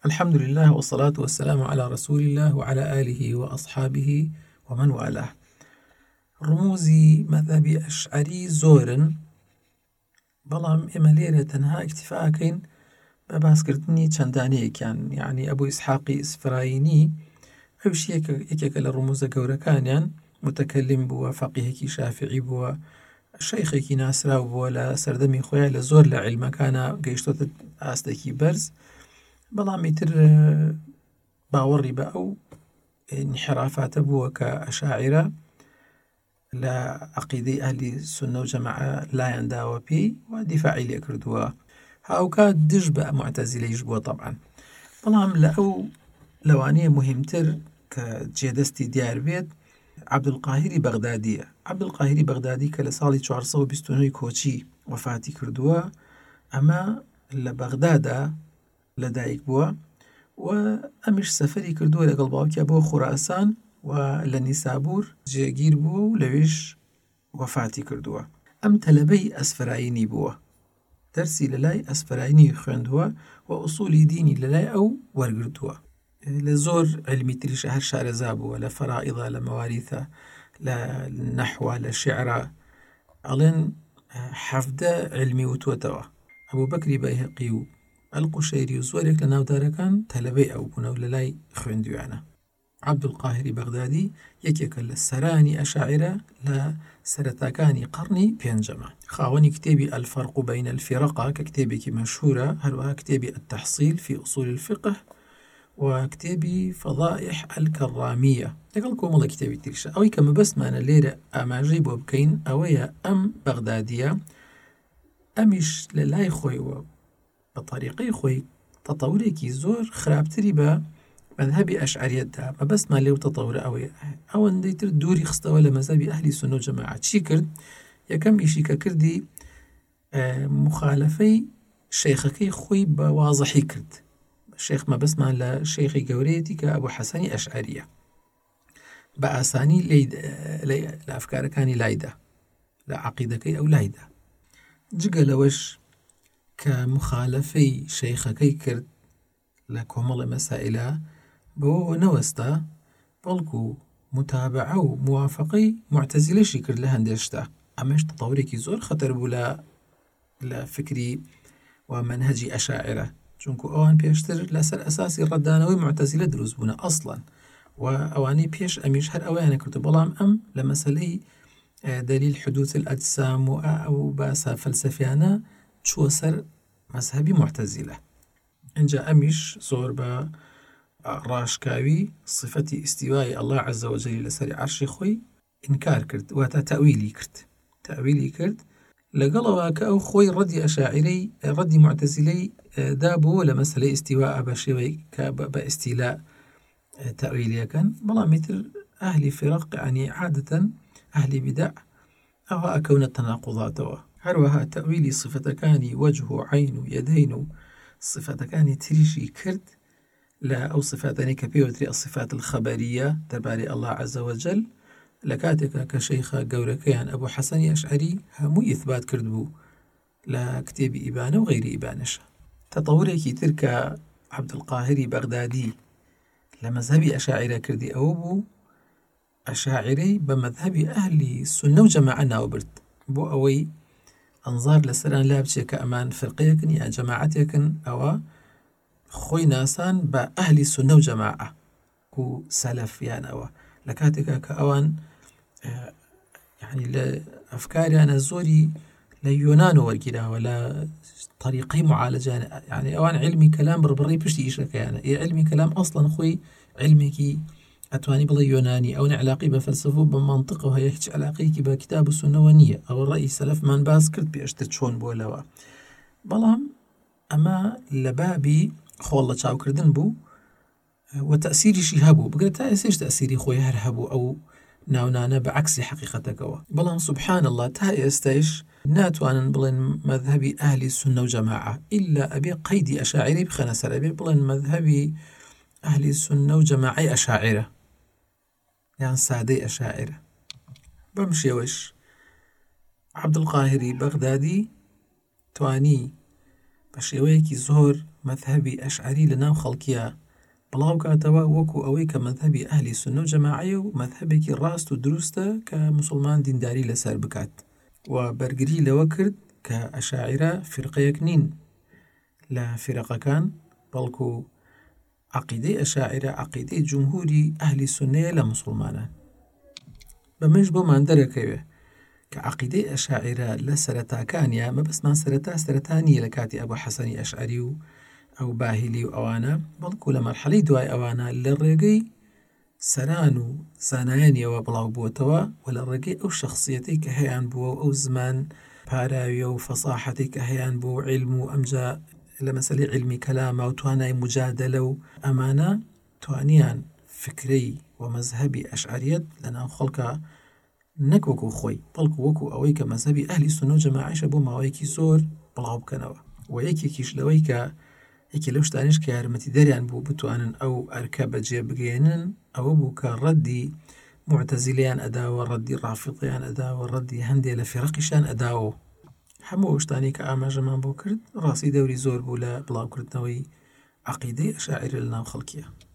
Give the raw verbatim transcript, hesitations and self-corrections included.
الحمد لله والصلاة والسلام على رسول الله وعلى آله وأصحابه ومن والاه. ڕمووزی مەذهبی ئەشعەری زۆرن، بەڵام ئێمە لێرە تەنها ئیکتیفاکەین بە باسکردنی چەندانەیەکیان. یعنی ئەبوو ئیسحاقی ئیسفراینی ئەوش یەکێکە لە ڕمووزە گەورەکانیان، متەکەلم بووە، فەقیهێکی شافعی بووە، شەیخێکی ناسراو بووە، لە سەردەمی خۆیان لە زۆر لە عیلمەکانە گەیشتۆتە ئاستێکی بەرز، بەڵام ئیتر باوەڕی بە ئەو انحرافاتە بووە کە ئەشاعیرە لە عەقیدەی ئەهلی سوننە و جەماعە لایەنداوە پێی و دیفاعی لێ کردووە، هاوکات دژ بە موعتەزیلەیش بووە طەبعاً. بەڵام لە ئەو لەوانەیە مهمتر کە جێدەستی دیار بێت عەبدولقاهیری بەغدادیە. عەبدولقاهیری بەغدادی کە لە ساڵی چوارسەد و بیست و نۆ کۆچی وەفاتی کردووە، ئەمە لە بەغدادا لەدایک بووە و ئەمیش سەفەری کردووە لەگەڵ باوکیە بۆ خوراسان و لە نیسابور جێگیر بووە و لەوێش وەفاتی کردووە. ئەم تەلەبەی ئەسفەراینی بووە، دەرسی لەلای ئەسفەراینی خوێندووە و ئوسوولی دینی لەلای ئەو وەرگرتووە. لە زۆر علمی تریشە هەر شارەزا بووە، لە فەرائیدە، لە مەواریثە، لە نەحوە، لە شیعرە، ئەڵێن حەفدە علمی وتووەتەوە. ئەبوو بەکری بەیهەقی و ئەلقوشەیری و زۆرێک لە ناودارەکان تەلەبەی ئەو بوونە و لەلای خوێندویانە. عەبدولقاهیری بەغدادی یەکێکە لە سەرانی ئەشاعیرە لە سەرەتاکانی قەڕنی پێنجەمە. خاوەنی کتێبی ئەلفەرق بەین الفیرەقە کە کتێبێکی مەشهورە، هەروەها کتێبی التەحصیل في ئوسوول الفقه و کتێبی فەضائح الکەڕامیە، لەگەڵ کۆمەڵە کتێبی تریشە. ئەوەی کە مەبەستمانە لێرە ئاماژەی بۆ بکەین ئەوەیە ئەم بەغدادیە ئەمیش لە لای خۆیەوە بە طریقەی خۆی تەتەورێکی زۆر خراپتری بە مەذهبی ئەشعەریەتدا. مەبەستمان لێو تەتەورە ئەوەیە ئەوەندەی تر دووری خستەوە لە مەذهبی ئەهلی سوننە و جەماعە. چی کرد؟ یەکەم ئیشی کە کردی مخالفەی شەیخەکەی خۆی بە وازەحی کرد. شێخ مەبەستمان لە شەیخی گەورەیەتی کە ئەبوو حەسەنی ئەشعەریە، بە ئاسانی لە ئەفکارەکانی لایدا، لە عەقیدەکەی ئەو لایدا. جگە لەوەش کە مخالفەی شەیخەکەی کرد لە کۆمەڵە مەسائلە، بۆ نەوەستا، بەڵکو متابعە و موافقەی موعتەزیلەشی کرد لە هەندێشتا. ئەمەش تەتەورێکی زۆر خەتەر بوو لە لە فکری و مەنهەجی ئەشاعیرە، چونکو ئەوان پێشتر لەسەر ئەساسی ڕەدانەوەی موعتەزیلە دروست بوونە ئەسڵەن، و ئەوانەی پێش ئەمیش هەر ئەوەیانە کردو. بەڵام ئەم لە مەسەلەی دەلیل حدوث الئەجسام و ئەو باسە فەلسەفیانە چووە سەر مەذهبی موعتەزیلە. اینجا ئەمیش زۆر بە ڕاشکاوی صفەتی ئیستیوای ئەڵڵا عەزە وەجەل لەسەری عەرشی خۆی ئینکار کرد، واتە تەویلی کرد. تەویلی کرد لەگەڵەوە کە ئەو خۆی ڕەدی ئەشاعیرەی ڕەدی موعتەزیلەی دابووە لە مەسەلەی ئیستیوا بە شێوەی کە بە ئیستیلا تەویلیەکەن. بەڵام ئیتر ئەهلی فیرەق یعنی عادەتەن ئەهلی بیدع ئەوە ئەکەونە تەناقوضاتەوە. هەروەها تەویلی صفەتەکانی وەجه و عەین و یەدەین و صفەتەکانی تریشی کرد لە ئەو صفاتانی کە پێوتری الصفات الخەبەریە دەربارەی ئەڵڵا عەزە وەجەل، لە کاتێکە کە شەیخە گەورەکەیان ئەبوو حەسەنی ئەشعەری هەمووی ئیثبات کرد بوو لە کتێبی ئیبانە و غەیری ئیبانەشە. تەتەورێکی تر کە عەبدولقاهیری بەغدادی لە مەذهبی ئەشاعیرە کردی ئەوە بوو ئەشاعیرەی بە مەذهبی ئەهلی سوننە و جەماعە ناوبرد، بۆ ئەوەی ئەنظار لەسەران لا بچێت کە ئەمان فەرقەیەکن یا جەماعەتێکن. ئەوە خۆی ناسان بە ئەهلی سوننە و جەماعە و سەلەفیان. ئەوە لە کاتێکە کە ئەوان یعنی لە ئەفکاریانە زۆری لە یۆنان وەرگیراوە، لە طریقەی معالەجان، یعنی ئەوان علمی کەلام بڕبڕی پشتی ئیشەکەیانە. علمی کەلام ئەسڵەن خۆی علمێکی ئەتوانی بڵێ یۆنانی، ئەو علاقی بە فەلسەفە و بە مەنطق و هەیە هیچ علاقەیەکی بە کتاب و سوننەوە نییە. ئەوە ڕەئی سەلەفمان باس کرد پێشتر چۆن بۆ لەوە. بەڵام ئەمە لە بابی خۆڵ لە چاوکردن بوو و تەسیریشی هەبوو، بگرێت تا ئێسێش تەسیری خۆی هەر هەبوو ئەو ناونانە بە عەکسی حەقیقەتەکەوە. بەڵام سوبحان الله تا ئێستایش ناتوانن بڵێن مەذهبی ئەهلی سوننە و جەماعە، ئیلا ئەبێ قەیدی ئەشاعیرەی بخەنە سەر، ئەبێ بڵێن مەذهبی ئەهلی سوننە و جەماعەی ئەشاعیرە یان سادەی ئەشاعیرە. بەم شێوەش عەبدولقاهیری بەغدادی توانی بە شێوەیەکی زۆر مەذهەبی ئەشعەری لەناو خەڵکیە بڵاو کاتەوە وەکو ئەوەی کە مەذهەبی ئەهلی سونە و جەماعەیە و مەذهەبێکی ڕاست و دروستە کە موسڵمان دینداری لەسەر بکات و بەرگری لەوە کرد کە ئەشاعیرە فرقەیەک نین لە فرقەکان بەڵکو عەقیدەی ئەشاعیرە عەقیدەی جومهوری ئەهلی سونەیە لە موسڵمانان. بەمەش بۆمان دەرەکەوێ کە عەقیدەی ئەشاعیرە لە سەرەتاکانیە مەبەستمان سەرەتا سەرەتا نییە لە کاتی ئەبوو حەسەنی ئەشعەری و ئەو باهیلی و ئەوانە، بەڵکو لە مەرحەلەی دوای ئەوانە لە ڕێگەی سەران و زانایانیەوە بڵاو بووتەوە و لە ڕێگەی ئەو شەخسیەتەی کە هەیان بووە و ئەو زمان پاراویە و فەساحەتی کە هەیان بوو و عیلم و ئەمجا لە مەسەلەی عیلمی کەلامە و توانای مجادلە و ئەمانە توانیان فکرەی و مەذهەبی ئەشعەریەت لەناو خەڵکە نەک وەکو خۆی بەڵکو وەکو ئەوەی کە مەذهەبی ئەهلی سونە و جەماعەیەشە بۆ ماوەیەکی زۆر بڵاو بکەنەوە و یەکێکیش لەوەی کە یەکی لەو شتانیش کە یارمەتی دەریان بوو بتوانن ئەو ئەرکە بەجێ بگێنن ئەوە بوو کە ڕەدی معتەزیلەیان ئەداوە، ڕەدی ڕافیضیان ئەداوە، ڕەدی هەندێک لە فیرەقیشان ئەداوە. هەموو شتانی کە ئاماژەمان بۆ کرد ڕاستی دەوری زۆر بوو لە بڵاوکردنەوەی عەقیدەی ئەشاعیرە لەناو خەڵکیە.